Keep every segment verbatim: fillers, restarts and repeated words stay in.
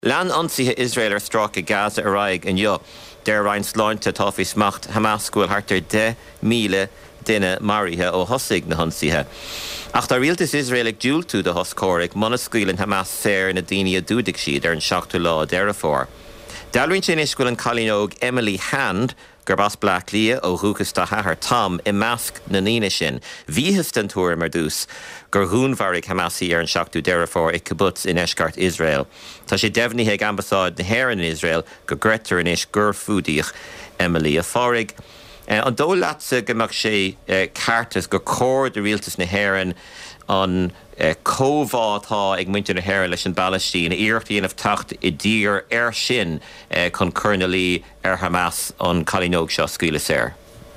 Lean ansithe Israel ar strach i Gaza araig an jo, der rein sláinte tofi smacht Hamas gúil hartar de míle duine marithe ó hosig na honsithe. Ach tá rialtas Israel ag dúil tú de hoscóric monascuil an Hamas séir na daoine a dúdig siad ar an seachtú lá deirefór. Dalrinn sin iscuil an Calínóg Emily Hand gur bas Black Lia ó thuchas tá hathair Tom i measc na níine sin. Bhíhas den túir mar dús gur dhúnmhairigh Hamasí ar an seachtú deirefór i kibbutz in Eiscart Israel. Tá sé deimhnithe ag ambasáid na hÉireann in Israel go greitar in is gur fúdaíoch Emily a fárig. Uh, an dó leatsa gomach sé uh, cartas go cór de rialtas na hÉireann an uh, cómhátá ag muinte na hÉireann leis an Ballastín, iarchtaíonmh tacht i dtír ar sin uh, chun Curnelí ar Hamas an Calínóg seo scuile séir.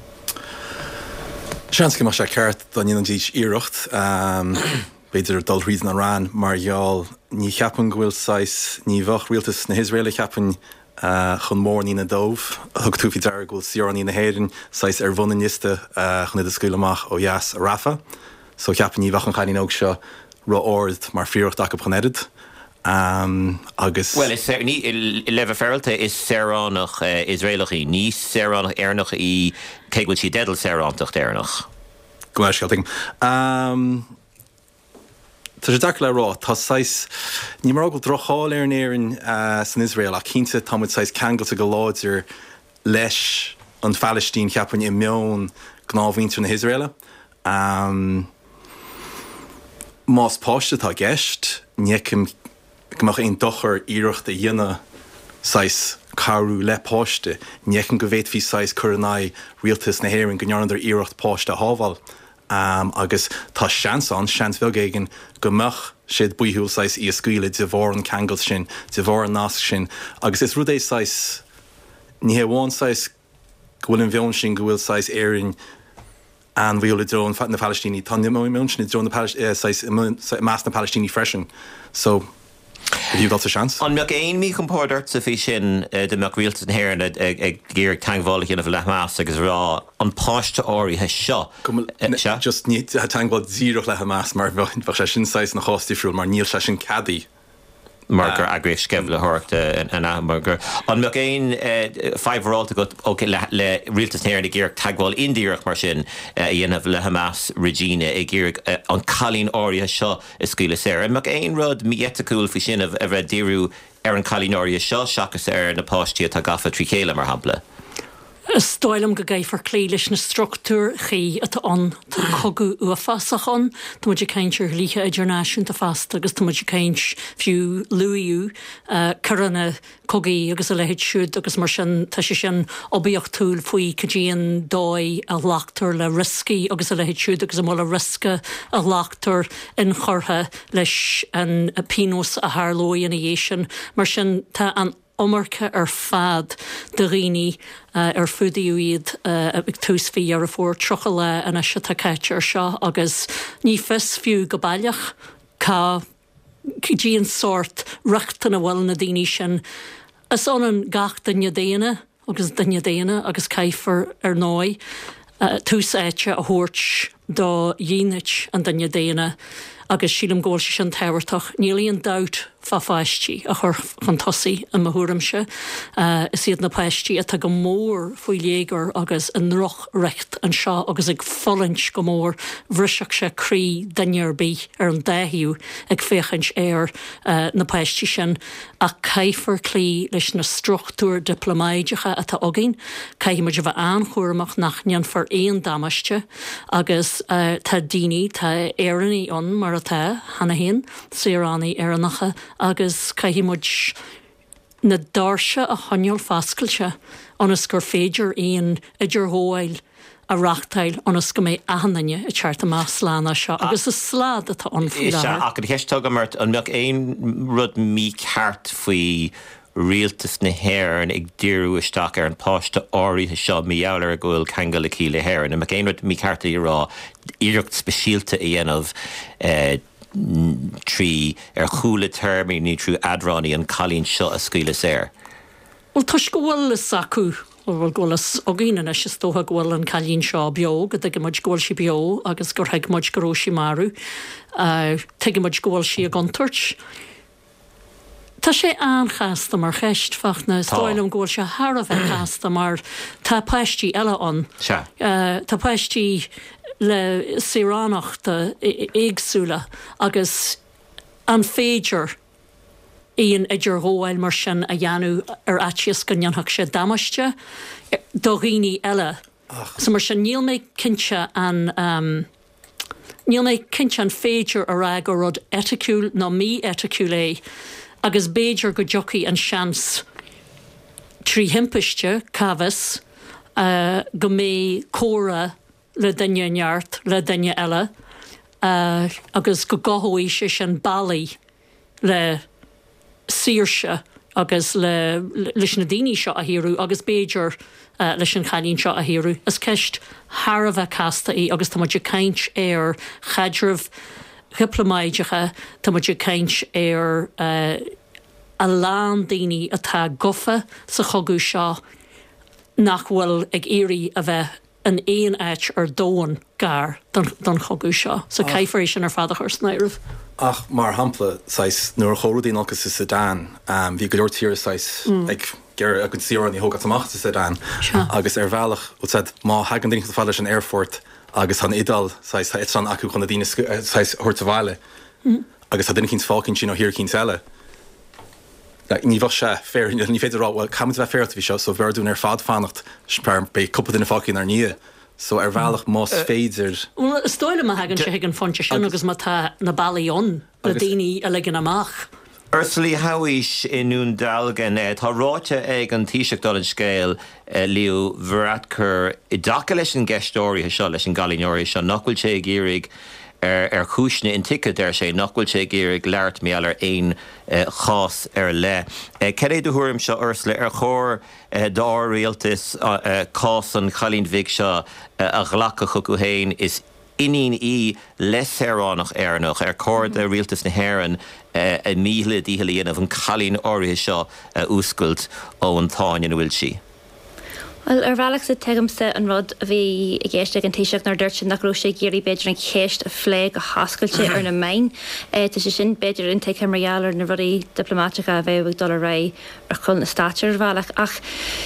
Seansca mar sé ceart don inan díos iirecht, um, beidir dul riadan an rán mar gheall ní cheapan go bhfuil sais ní bhach rialtas na Israel cheapan Uh, chun mór ní na dómh, thug tú fi deir goil siar ní na héireann, sais ar bhunaniste uh, chun iad a scuil amach ó Yas a Rafa. So ceapan ní bhach an Calínóg seo ro ord mar fíocht ach go edit. Um, agus... Well, is ní leva feralta is seránach uh, Israelachí, ní seránach airnach í céigúil si dedal serántacht airnach. Go eisceil ting. Um... Tá sé dac le rá, tá sais ní mar agil drochaáil ar an éireann uh, san Israel a cínta támuid sais ceangail a go láidir leis an Palestine ceapan i meón gnámhaointear na Israele. Um, Más páiste tá gceist, nícim gomach aon dochar iirecht a dhéine sais carú le páiste, nícim go bhéit fhí sais curannaí rialtas na hÉireann go nearan ar iirecht páiste a hábháil. Um, agus tá seans an, seans bhilgéigen gomach siad buithúil sais í a scuile de bhór an ceangail sin, de bhór an nasc sin. Agus is rud é sais ní bháin sais go bhfuil an bheonn sin go bhfuil sais éireann an bhíol i drón na Palestíní, tá ní mún sin i drón meas na Palestíní freisin. So, have you got a chance? An meach éon mí compórdat sa fí sin de meach rialtas na hÉireann ag géir teangháil chéanamh le Hamas agus rá an páiste áirithe seo. Just ní teangháil zíroch le Hamas mar bheith sé sin sais na cháistífriúil mar níl sé sin cadí. Margur agrich skevle horcht an hamburger. An meach éon fiveráilta go okay, le, le rialtas na hÉireann ag géir teagháil indíoch mar sin uh, dhéanamh le Hamas Regina ag géir uh, an Calín áirithe seo is scuile séir. An meach éon rud míetacúil fi sin a bheith díriú ar an Calín áirithe seo seachas ar na páistí tá gafa trí chéile mar hampla. Stoilm go gaifar clí leis na struchtúr chi atá an tá cogu ua fasach an, tá muidir céintir líthe idirnáisiúnta fast agus tá muidir céint fiú luíú uh, carana cogaí agus a lehéid siúd agus mar sin tá sé sin obíocht túl faoi cadíon dói a láachtar le riscí agus a lehéid siúd agus a móla risca a láachtar in chortha leis an pínós a Harlói in a dhéisian mar sin tá an omarcha ar fad de riní uh, ar fudaíú iad uh, ag tús fi ar a fór trocha le an eise tá caiite ar seo agus ní fis fiú go bailach cá díon sort reachtain a bhfuil na daoine sin is an an gach danne déine agus danne déine agus caifar ar nói uh, tús éite a thuirt dá dhíineit an danne déine agus sílam ggóil se sin tehairtach nílíon dat fa feisttí a chur chun tosaí a mathúramse uh, is iad na peisttí a go mór faoi léigar agus an roch recht an seo agus ag follint go mór bhriseach se crí dainearbí ar an déhiú ag féchant ar uh, na peisttí sin a caifar clí leis na struchtúr diplomáidecha atá agin, caiimiid bheith anchúramach nach nean far éon damaiste agus uh, tá daoine tá éannaí an mar atá hana héin saoránaí éannacha agus caihímuid na dáirse a choneol fascailte anas gur féidir íon idir hóil a rachtail anas go méid ahananne i teart a más slána seo agus is slád atá anfuil ar. Ach go heistá mart an meach éon rud mí ceart faoi rialtas na hÉireann ag díriú isteach ar an páiste áirithe seo míheallar a ghfuil cheangail le cíle hÉireann. Na meach éon rud mí cearta i rá iirecht speisialta a dhéanamh uh, trí ar chúla termí ní trú adránaí an Calín seo a scuile séir. Well, tuis go bhfuil is sacú bhfuil golas a gíine is is tótha ghfuil an Calín seo beo, go ag muid ghfuil si beo agus gur heag muid goróisi marú, uh, teige muid ghfuil si a gantúirt. Tá sé anchasta mar cheist fach na stoilm ggóil se Har a bheith chasta mar tá pleisttí eile an. Tá pleisttí le siránachta éagsúla agus an féidir íon idir hóil mar sin a dheanú ar atias go neanthach sé damaiste do rií eile. So mar sin níl méid cinse an um, níl méid cinse an féidir a ra go rud eticúil nó mí eticúil é agus béidir go joci an seans trí himpiiste cabhas uh, go mé córa le daine neart le daine eile uh, agus go gathóí sé sin bailí le síirse agus le leis na daoine seo a hiú agus béidir uh, leis an chalín seo a hiú. Is ceist Har a bheith casta í agus tá muidir caint ar chaidirmh diplomáideacha tá muidir caint ar uh, a lán daoine atá gofa sa chogu seo nach bhfuil ag éirí a bheith an éon éit ar dóin gar don, don chogu seo. So caiiféis sin ar fada chu snéirh. Ach mar hampla sais nuair choradín agus is Sudan, um, bhí go leor tíir sais ag gur a go tíar an í hógad amach sa Sudan agus ar bhealach ó said má hagan daoine fáile an airfort agus an idal sais ha itran acu chun na daoine sais thuirta bhaile agus ha duine cinn fácinn sin ó hir cinn eile. Ní bh se fér ní féidir rá bhil cam bheith féirta bhí seo so bhirún ar fád fannacht sperm be cuppa duine fácinn ar ní. So ar bhealach más féidir. Stoile a hagann se higann fonte sin agus má tá na bailíon le daoine a legan amach. Ursula Howis inún dalgan tá ráte ag an tíiseach dul an scéil liú bhreatcur i daca leis an geistóirí seo leis an galíneoirí seo nachhfuil sé géirigh ar ar chúisne in ticket ar sé nachhfuil sé géirigh leart méall ar aon chás ar le. Ceir é do thuairim seo Ursula ar chóir dá réaltas cás an chalín bhíh seo a ghlacha go héin is inín í leseránach airnach ar cóir a rialtas na hhéireann a míle díhallíanamh an chalín áirithe seo úscailt ó an táin bhfuil si. Well, ar bhealach sa tegamsa an rud a bhí i gceiste an tíiseach nar dúirt sin nach ró sé géirí beidir an chéist a phléig a hascailte ar na main. Tá sé sin beidir in take marall ar na rudí diplomática a bheith dul ra ar chun na státeir bhealach ach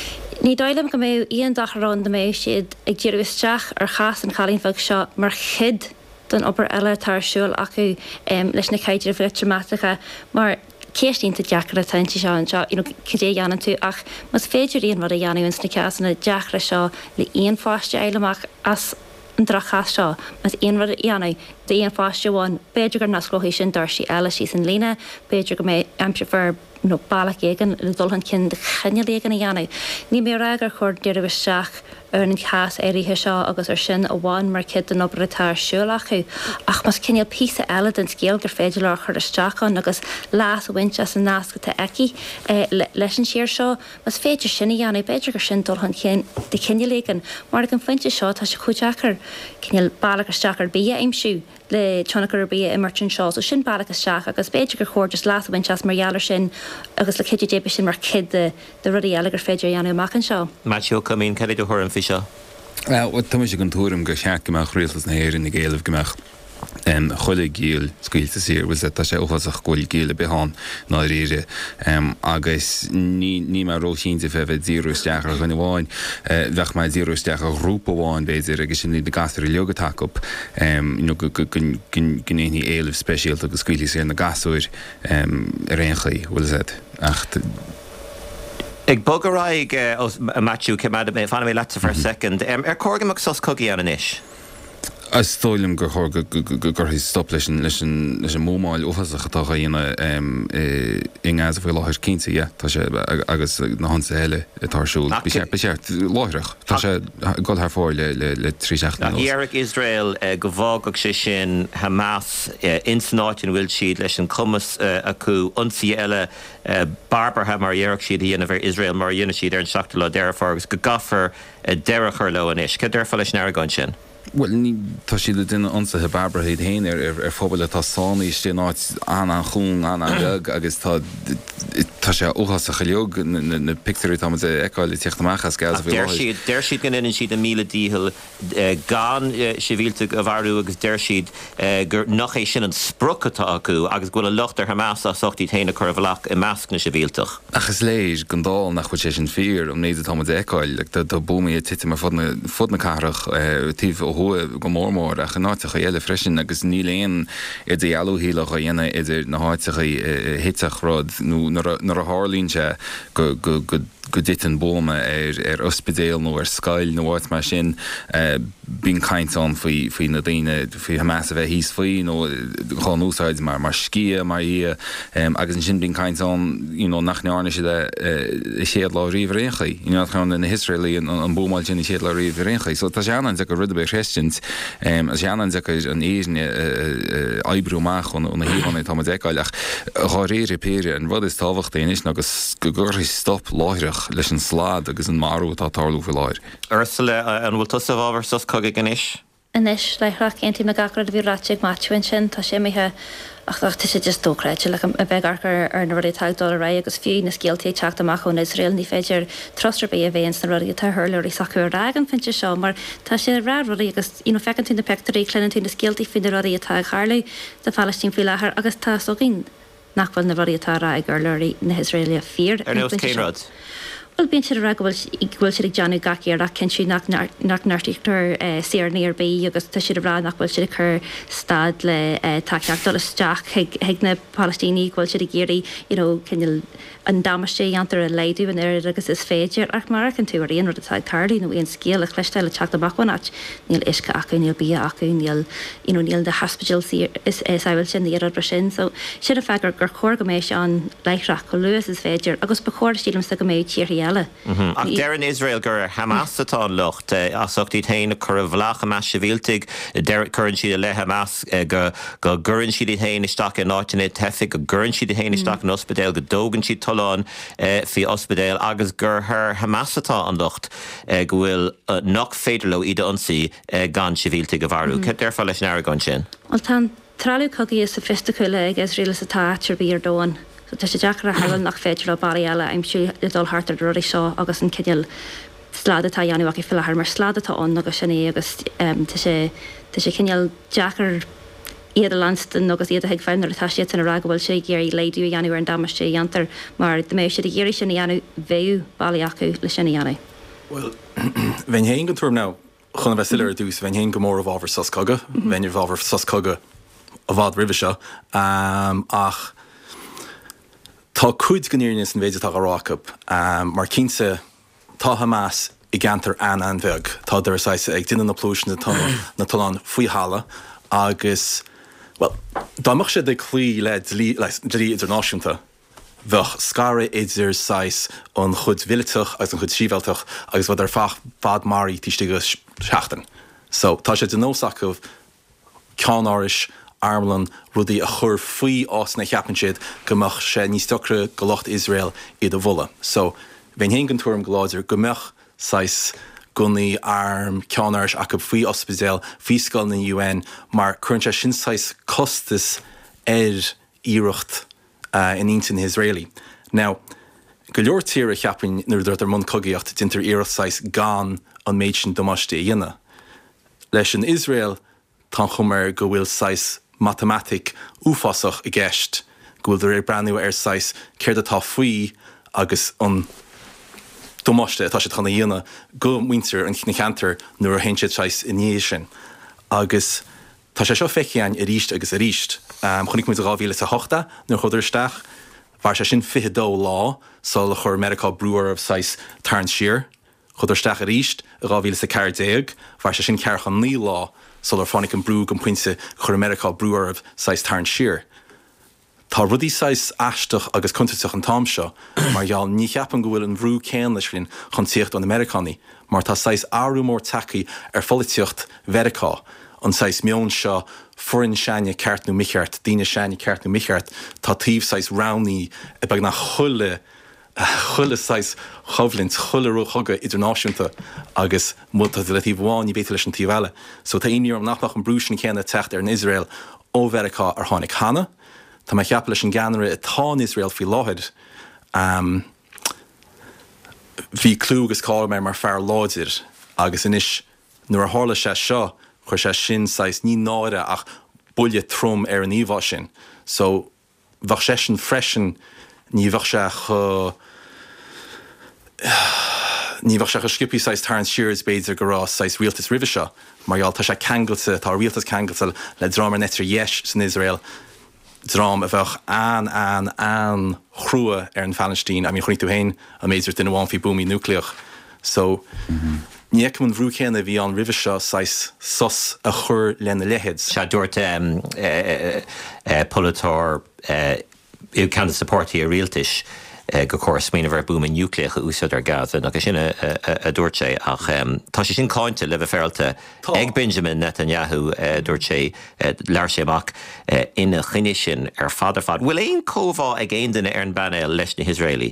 ní dóilem go mé íon dachrán de mé siad ag ddíirhisteach ar chas an chalín fog seo mar chid don opair eile tarsúil acu um, leis na caidir bhfuil traumática mar céistínta deachra taintí seo an seo cudé dhéanaan tú ach mas féidir íon rud a dhéanúins na ceasanna deachra seo le íon fáiste eileach as an drachas seo mas íon rud a dhéanú de íon fáiste bháin beidir gur nascroí sin darsí eile sí san lína beidir go mé aimsefar nó bailach éigen le dulhan cin de chenne légan a dhéanú. Ní mé ragar chuir deirbhisteach ar an chas éirithe seo agus ar sin a bháin mar cid an obairtá siúlachu ach mas cinneal písa eile den scéal gur féidir le chuir isteachán agus lás a bhaint as an nascata eici leis an siar seo mas féidir sinna dhéanú beidir gur sin dulhan cin de cinne légan mar an finte seo tá se chuteachar cinneal bailach isteach ar bí aimsú le tenagur bí immertin seo so sin bailach isteach agus beidir gur chóir just lás a bhaint as margheallar sin agus le ciidir débe sin mar cid de rudí eile gur féidir dhéanú amachchan seo. Matthew Cumín ceir do thuairim fi seo. Tá sé an túm go seaach goach réaltas na héir in na géalah goach um, chuile géal scuilte sir was tá sé óchasach ghil géile beán ná réire um, agus ní, ní mar rósínta feh díústeach a chuna bháin uh, bheith mai díústeach a grúpa bháin béidir agus sin de gasar i leogatach op gnéí éileh speisialt agus scuilí sé na gasúir um, réonchaí bhfuil ach Ag bogaráig uh, Matthew cemad mé fanna mé leta for a second. Um, ar cógamach sos cogaí an inis? As tóilm gur chóir gur hí stop leis leis an mómáil óchasach atá dhéana ingáas a bhfuil láthir cínta tá sé agus na hansa heile tarsúil be séart láithreach tá sé go th fáil le le trí seachna. Dhearach Israel go bhágach sé sin Hamas insanáitin bhfuil siad leis an cumas acu ionsaí eile barbartha mar dhearach siad dhéanamh Israel mar dhéana siad ar an seachta le deirfar agus go gafar deirechar le an isis. Ce deirfa leis neargáin sin? Well, ní tá si le duine ansa he barbraid héin ar ar fphobal atá sánaí té náid an an chuún an an beag agus tá tá sé óchas a chailleog na picturí tá eáil teachtamachchas gas bhí. Déir siad déir siad gan innen siad a míle díhil gan sivílte a bharú agus déir siad gur nach é sin an sprochatá acu agus gona locht ar Hamas a sochtí héna chu bhlach i measc na sivílteach. Achas léis gandál nach chuid sé sin fear am néad tá eáil le tá búmi tite mar fud na carach tíh ó go mórmór a chanáteach a eile freisin agus ní léon idir ealúhílach a dhéine idir na háiteach hitach rád nó nar a hálínse go go go go dit an bóme ar ar ospidéal nó ar scail nó bhait mar sin bín caint an faoi faoi na daine faoi Hamas a bheith híos faoi nó cháin úsáid mar mar scia mar í agus an sin bín caint an nach nearne si i séad lá riomh réchaí. I chuin na Israelí an bómáil sin i séad lá riomh réchaí. So tá seanan de go rud be Christians a seanan de an éisne ebrúach an na híhanna tá deáileach gá réir pére an rud is táhacht déis agus go gur stop láireach leis an slád agus an marú tá tarlú fi láir. Ursula an bhfuil tusa bhábhar sos coga ganis? Inis leithreach céintí me gacrad a bhí ráteag matúin sin tá sé mithe ach tá sé just dócraid le a bheith arcar ar na rudí tagdá a ra agus fiú na scéaltaí teach amach ón Israel ní féidir trostra bé a bhéins na rudí tá thurla í sacu ragan finse seo mar tá sé rá rudí agus í fecantí na pectarí clenantí na scéaltaí fin rudí atá charlaí de Palestín fi lethir agus tá so gin nachfuil na rudí atá ra gur leirí na Israelia fír. Ar nós céinrad? Well, bíon siad a ragahfuil ghfuil siad ag deanú gaciar ach cin siad nach nartítar séar níor bí agus tá siad a bhrá nachhfuil siad a chur stad le takeach dolas teach ag na Palestíní ghfuil siad a géirí cinil an damasté antar a leidú an air agus is féidir ach mar an tú aon rud atá tarlí nó on scéal a chleisteil a teach amachhain ach níl isce acu níl bí acu níl níl de hospital is áhfuil sin íad bre sin, so siad a fegur gur chóir go mééis an leithreach go luas is féidir agus ba chóir sílam sa go méid tíirí Ach deir in Israel gur Hamas atá lucht as sochtí héine chur a bhlach Hamas sivíltig deir chuann siad le Hamas go go gurrann siad héine isteach in áitina tefic go gurrann siad héine isteach an ospidéal go dógann siad talán fi ospidéal agus gur thir Hamas atá an lucht go bhfuil nach féidir le ide ansaí gan sivíltig a bharú. Ce deir fá leis an airgáin sin? Well tá trálú cogaí is sophisticaile ag Israel is atá ar bí ar dóin. So tá sé deachar a heil nach féidir le barí eile aim siú dul hartar ruí seo agus an cineal sládatá dhéanúach i fillthir mar sládatáón agus sinné agus tá sé cineal deachar iad a Lanston agus iad a heag feinar atá siad an ragahfuil sé géirí leidú a dhéanú ar an damasté antar mar de méid siad a géirí sinna dhéanú bhéú bailí acu le sinna dhéanú. Well, bhain héin go túm ná chuna bheith siile dús bhain héin go mór a bhábhar sas coga, bhain ar bhábhar sas coga a bhád ribh seo ach tá cuid gníirnis an bhéidir tá arácab mar cínsa tá Hamas i gantar an an bheag tá d ag duine na plúis na talán faoi hála agus well dáach sé de clí le dlí idirnáisiúnta bheith scara idir sais an chud bhiliteach agus an chud síbhealteach agus bhd ar fach fad marí tíiste go seachtain. So tá sé den nósachah cean áris Armlan rudí a chur faoi os na cheapan siad gomach sé níos stochra go locht Israel iad a bhula. So bhain héin an túm goláidir gomach sais gunnaí arm ceanáirs a go faoi ospidéal faoi scoil na U N mar chuann sé sin sais costas ar íireacht in intin Israeli. Now, go leor tír a cheapan nuair dúirt ar món cogaíocht dintar íireacht sais gan an méid sin domáiste dhéine. Leis an Israel tá chumar go bhfuil sais matematic úfasach i gceist, go bhfuil ar breanú ar sais céir atá faoi agus an domáiste atá sé tána dhéine go muintear an chna cheantar nuair a héintead sais iníos sin. Agus tá sé seo feiceáin i ríist agus a ríist. Um, chunig muid a gáhíle sa hochta nuair chuidir isteach, bhar sé sin fiche dó lá sa le chur America brewer of sais tarn siar, chuidir isteach a ríist a gáhíle sa ceir déag, bhar sé sin cearchan ní lá sol ar fánig an brú an puinte chur America brewer of sais tarn siar. Tá rudí sais aisteach agus contateach an tám seo, mar gheall ní cheapan go bhfuil an bhrú céan leis sin chun tíocht an Americaní, mar tá sais áú mór tacaí ar foliteocht Vericá, an sais mion seo forin seine ceartnú micheart, díine seine ceartnú micheart, tá tíomh sais rounní a bag na chulle chuile sais choblins chuilerú chuga idirnáisiúnta agus multa le tí bháin i béte leis an tíhile. So tá iníor am nachach an brúsin chéanna techt ar in Israel ó Verica ar tháinig Hannah. Tá mai cheap leis an ganra atá in Israel fi láthid. Um, Bhí clú agus cáil mé mar fear láidir agus inis nuair a tharla sé seo chuir sé sin sais ní náire ach bulle trom ar an íomhá sin. So bhah sé sin freisin ní bhah sé chu ní bhah sé chu skipí sais tar an sirs béidir go rá sais rialtas ribh seo, marall tá sé cangailte tá rialtas cangailte le drámar netar dhéis san Israel. Drám a bheith an an an chrua ar an Palestine a mí chunig tú hain a méidir den bháin fi búmí núcleach. So níic man bhrú chéanna bhí an ribh seo sais sos a chur lena lehéid. Se dúirt um, uh, uh, Polatar uh, you can support a realtish uh, go chós mína bhar búm núcleach a úsad ar Gaza agus sin a, a, a dúirt sé ach um, tá sé sin cáinte le bheith féilte ag Benjamin Netanyahu uh, dúirt sé uh, leir sé amach uh, ina chuine sin ar fadar fad. Bhfuil éon cóbhá ag éon duine ar an banna leis na Israeli?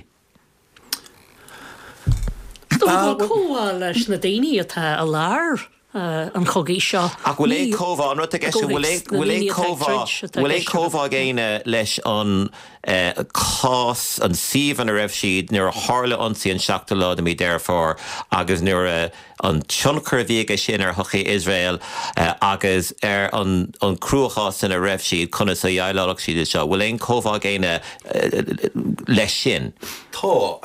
Tá cóhá leis na daoine atá a lár an chogaí seo. Ach bhfuil é cóbhá an rud a gceiste bhfuil é cóbhá bhfuil é cóbhá géine leis an cás an siomh an a raibh siad nuair a tharla ansaí an seachta lá mí déirfór agus nuair an tionchar bhíige sin ar thuchaí Israel agus ar an cruachás in a raibh siad chuna sa dhealach siad seo. Bhfuil éon cóbhá géine leis sin? Tá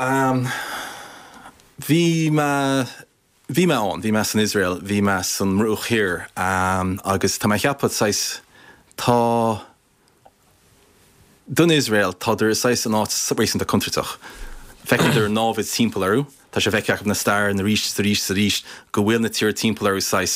bhí me Bhí me an, bhí me san Israel, bhí me san mrúch hir, um, agus tá me cheapad sais tá dun Israel tá dur sais an áit sabréis an a contritach. Fecin dur návid timppel arú, tá sé feiceach na stair na ríist sa ríist sa ríist go bhfuil na tíir timppel arú sais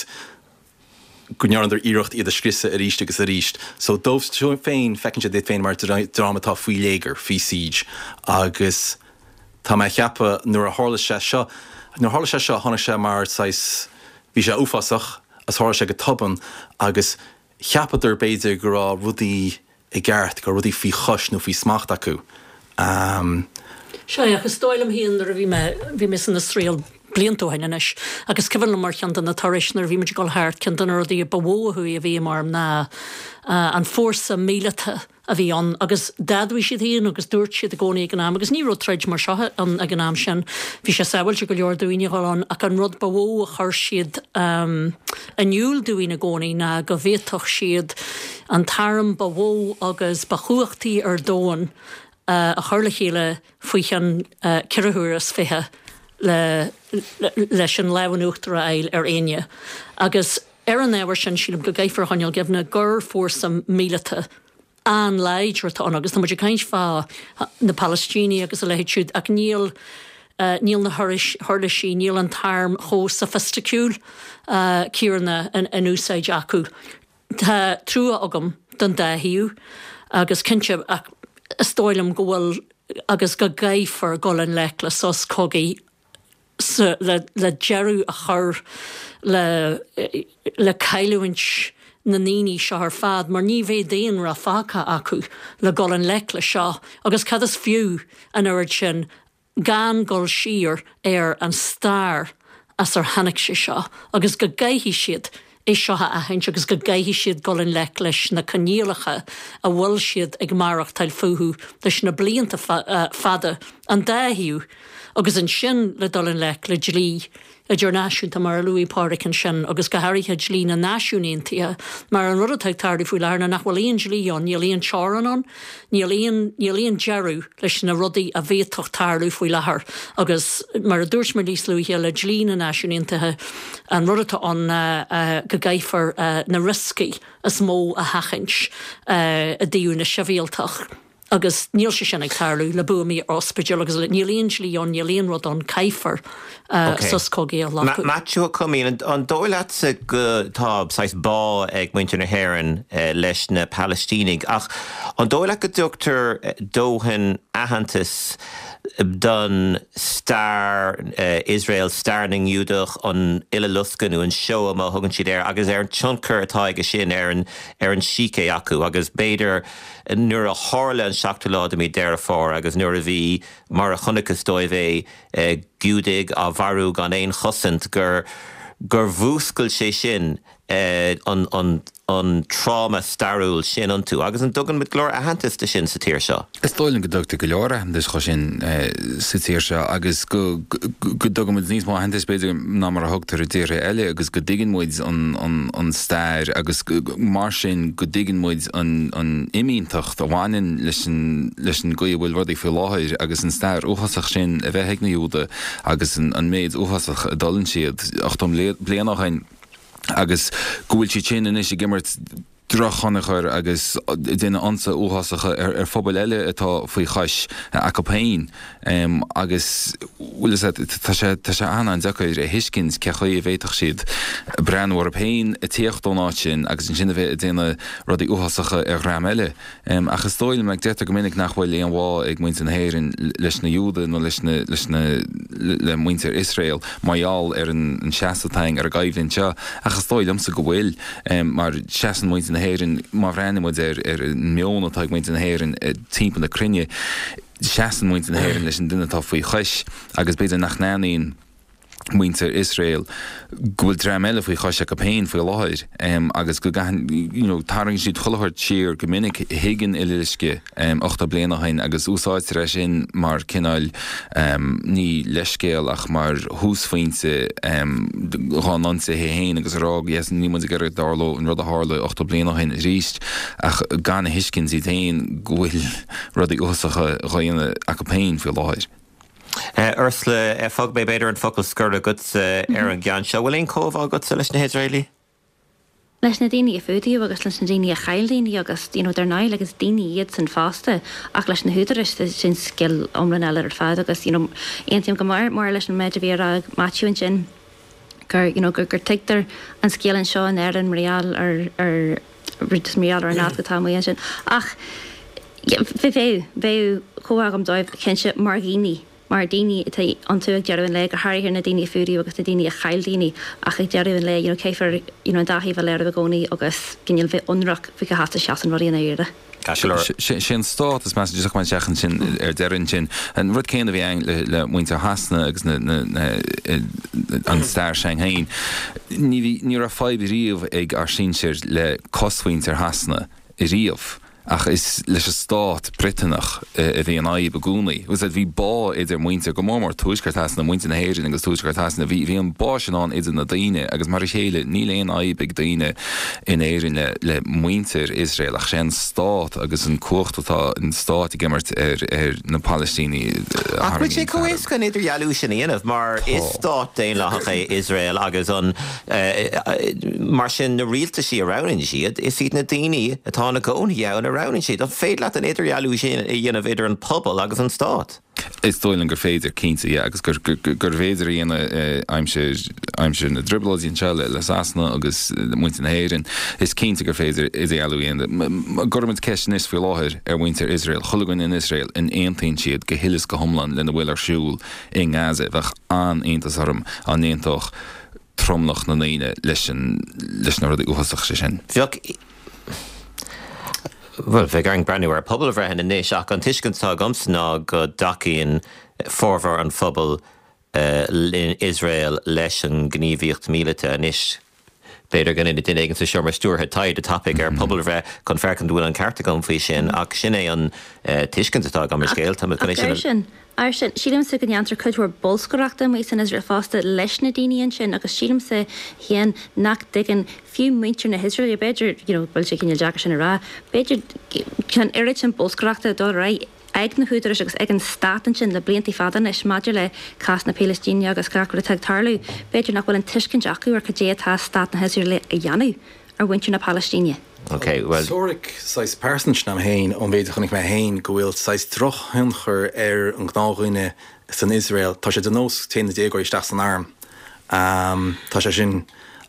go nearan dur íirecht iad a scrisa a ríist agus a ríist. So dómh féin fecin sé dit féin mar dramatá faoi léiger, fí siege, agus tá me cheapa nuair a tharla sé seo. Nuair tharla sé seo tháinig sé mar sais bhí sé uafasach as tharla sé go toban agus cheapadidir béidir go rá rudaí i gceart go rudaí fí chos nó fí smacht acu. Um, Se agus stoilm híon ar bhí bhí mis an Israel bliantóhaineis agus cehann mar chean na tarisnar bhí meid go háart cean an rudaí a bhóthú a bhí mar ná an fórsa mílete a bhí an agus dadhí siad híon agus dúirt siad a gcónaí gnáam agus ní rud treid mar seo an a gnáam sin bhí sé saoilte go leor dúine gáán ach an rud bhó a chuir siad um, a nniuúil dúine gcónaí na go bhétoch siad an tarm bhó agus ba chuachtaí ar dóin uh, a chuirla chéile faoi an uh, ceirithúras fithe le leis an lehanúachtar eil ar aine agus ar an éhar sin sílam go gaifar haneal gefna gur fórsa mílete an leidirtá agus na muidir caiint fá na Palestíní agus a lehéidsiúd ach níl uh, níl na thuirla sí níl an tarm cho sophisticúil uh, cíarna an, an úsáid acu. Tá trúa agam don dahiú agus cinse ach stoilm gohfuil agus go gaifar golan lech le sos cogaí So, le, le jeru a chur le, le caiilúint na níní seo ar fad, mar ní bhéh déon ra fácha acu le golan lech le seo, agus cadas fiú an uird sin gan gol siar ar an star as ar hanig sé seo, agus go gaihí siad é seo a haint agus go gaihí siad golan lech leis na caníalacha a bhfuil siad ag marach tail fuú leis na blianta fa, uh, fada an dahiú. Agus an sin le dolan lech le dlí a dúr náisiúnta mar Louis Páric an sin agus go hairithe dlí na náisiúnéntia mar an rud ag tardaí fú lena nach bhfuil íon dlí an, níl íon searan an, níl íon jearú leis na rudaí a bhétocht tarlú faoi lethar agus mar a dúirs mar líos luúthe le dlí na náisiúnéntathe an rudatá an uh, uh, go gaifar uh, na riscí as mó a hachint uh, a dtíú na sevíaltach. Agus níl sé sin ag tarlú le buí ospidil agus le nílíonn líon nílíon rud an caifar sus cógaí a lacu. Matú cumín an dóile sa go tá sais bá ag muinte na hhéann leis na Palestínig ach an dóile go dúachtar dóhan ahantas don star uh, Israel starning údach an ile luscanú an show am thugann siad ar agus ar an tionchar atá ag sin ar an ar an síce acu agus béidir nuair a hála an seachta láda mí deir a fór agus nuair a bhí mar a chunachas dóibh é uh, gúdig a bharú gan éon chosint gur gur bhúscail sé sin uh, an, an, an trauma starúil sin an tú agus an dugan mit glór a hantas de sin sa tíir seo. Is dóilin go dugta go leora dus cho sin sa tíir seo agus go dugan mit níos má hantas beidir ná mar a thugtar a tíre eile agus go diggin muid an, an, an stair agus mar sin go diggin muid an, an imíntacht a bhhainin leis an goí bhfuil rudí fi láthir agus an stair óhasach sin a bheith heagna úda agus an, an méid óhasach a dolann siad ach tom blianachchain agus gúil si sin in is i gimmert drachannachar agus duine ansa óhasacha ar, ar phobal eile atá faoi chais a capéin um, agus bhfuil tá sé anna an decair a hiiscins cechaí a bhéitach siad breanhhar a péin a tíochtón áit sin agus an sinna bheith a duine rudí óhasacha ar ram eile um, achas dóil meag deirta go minic nachhfuil éon bhá ag muint an héireann leis na Júda nó leis na, leis na le muintir Israel maiall ar an, an seastatain ar a gaibhlinn seo achas dóil amsa go bhfuil um, mar seaan muint na héireann má bhreanna muid ar ar mion atá ag muint na héireann timp na crinne seaan muint na héireann leis an duine tá faoi chais agus beidir nach nánaíon muintir Israel gohfuil drám eile faoi chais a capéin faoi láthir um, agus go gahan you know, taring siad chollthart siar go minic higgin ilisce um, ochta blianachain agus úsáid ra sin mar cinál um, ní leiscéal ach mar húsfainte um, gánansa hé héin agus rág yes, ní mu gar darló an rud a hála ochta blianachain ríist ach gan hiiscin si héin gohfuil rudí úsacha roiine a capéin faoi láthir. Uh, Ursula, uh, fog bé beidir an focail scurda guts uh, ar an gceann seo. Bhfuil éon cóbh guts leis na Israeli? Leis na daoine a fúdaí agus leis na daoine a chail daoine agus you know, dar náil agus daoine iad san fásta ach leis na húdaris sin skill omlan eile ar fád agus you know, aontíim go mar mar leis na méid a bhí a matisiún sin gur you know, gur gur teictar an scéalann seo an air an mrial ar ar ritas mrial ar an nád go támaí sin ach bhí bhéh bhéh chomhagam dóibh cinse mar gíní mar daoine atá an tú ag dearúin le go háirthir na daoine fúdaí agus na daoine a chail daoine ach ag dearúin le you know, céifar you know, an dathíh leir a gcónaí agus giniil bheith onrach fi go háta seasan ruí na éire. sin stát is meach man sechan sin ar deann sin an rud céanna bhí ein le muinte hasna agus an stair sein hain. Ní a fáib riomh ag ar sin sér le cosfuintear hasna i riomh. Ach is leis a stát Britanach a bhí an aib a gúnaí. Was a bhí bá idir muinte go mór túiscartás na muinte na héireann agus túiscartás na bhí bhí an bá sin an idir na daine agus mar chéile ní léon aib ag daine in éireann le, le muintir Israel ach sé an stát agus an cuachtatá an stát i gimmert ar, ar na Palestíní. Ach bud sé coéis gan idir jaú sin íanamh mar is stát déon leach é Israel agus an mar sin na rialta sí aráinn siad is iad na daine atá na gcónaí ann around siad an féad leat an idir jaú sin dhéanamh idir an pobl agus an stát. Is dóilen gur féidir cínta agus gur gur féidir dhéana aimse na dribblaíon se le asna agus muinte na héireann is cínta gur féidir is ealú dhéana. Gurmid cean is fiú láthir ar muintir Israel, chulagann in Israel in aontainn siad go hilas go thomlan lena bhfuil ar siúil in Gaza bheith an aontas orm an aontoch tromlach na naine leis na rud uthasach sé sin. Well, bheith gang brandú ar pobl bhreithin in nééis ach an tuiscintá gomsná go dacaíonn fórmhar an phobal uh, in Israel leis an gníomhíocht mílite anis. Beidir gan in duine éigen sa seomar stúrtha taid a tapig ar pobl bheith chun fearcan dúil an carta gom faoi sin ach sin é an uh, tuiscintá go mar scéal tá sin. Ar sin sílim sa go neantar chuidhór bolscoireachta mé san Israel fásta leis na daoine sin agus sílim sa héan nach digan fiú muintir na Israel a beidir you know, bhil sé cinil deacha sin a rá beidir can irid sin bolscoireachta dó ra ag na húdaris agus ag an státan sin le bliantí fadan is maidir le cas na Palestíine agus caracra teag tarlú beidir nach bhfuil an tuiscint acu ar go dé tá stát na Israel le a dheanú ar wintir na Palestíine. Okay, well Sóric sais persint am héin on beidir chunig me héin go bhfuil sais troch hunchar ar an gnághine san Israel tá sé den nós téna dégóir isteach san arm. Um, tá sé sin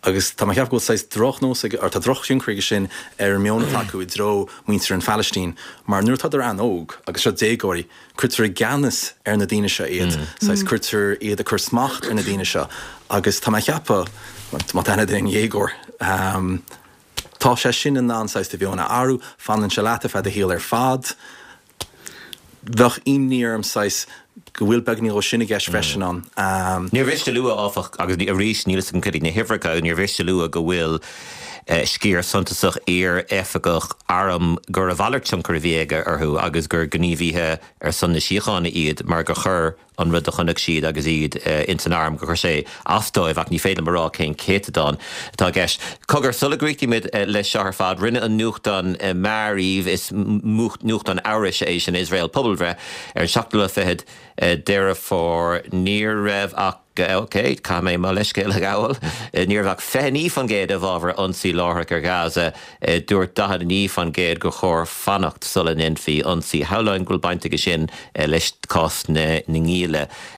agus tá cheap go seis droch nó ar tá droch siúncriige sin ar mionna acu i dro muintear an Palestine, mar nuair tá ar an óg agus se dégóirí chutar ganas ar na daine se iad, sais chutar iad a chur smacht ar na daine se, agus tá cheappa má tena den dhégóir. Um, tá sé sin an násáis de bheonna áú, fanan se leata fe a héal ar fad, bheith imníarm sais go bhfuil begní ó sinna gceist freisin an. Um, Níor bhiste lua áfach agus ní a rís nílas an chuí na hifracha, níor bhiste lua go bhfuil uh, scír suntasach ar efagach aram gur a bhalartúmcar bhéige arthú agus gur gníomhíthe ar sunna síochána iad mar go chur an rud a chunnach siad agus iad uh, in san arm go chur sé afdóibh ach ní féile marrá cén céitadán tá gceist. Cogur sulagríti mid uh, le sear fad rinne an nuachtan uh, maríomh is nuachtan áris é sin Israel Pobalbhre ar seachtaile fehead uh, deire for níor raibh ach Oké, cá mé má leiscéil a gáil. Níor bhah fé ní fan géad a bhábhar ansaí láthraach ar Gaza, dúirt dahad ní fan géad go chóir fannacht sulla ninfií ansaí. Hálainn gúil bainte go sin leis cás na ngíle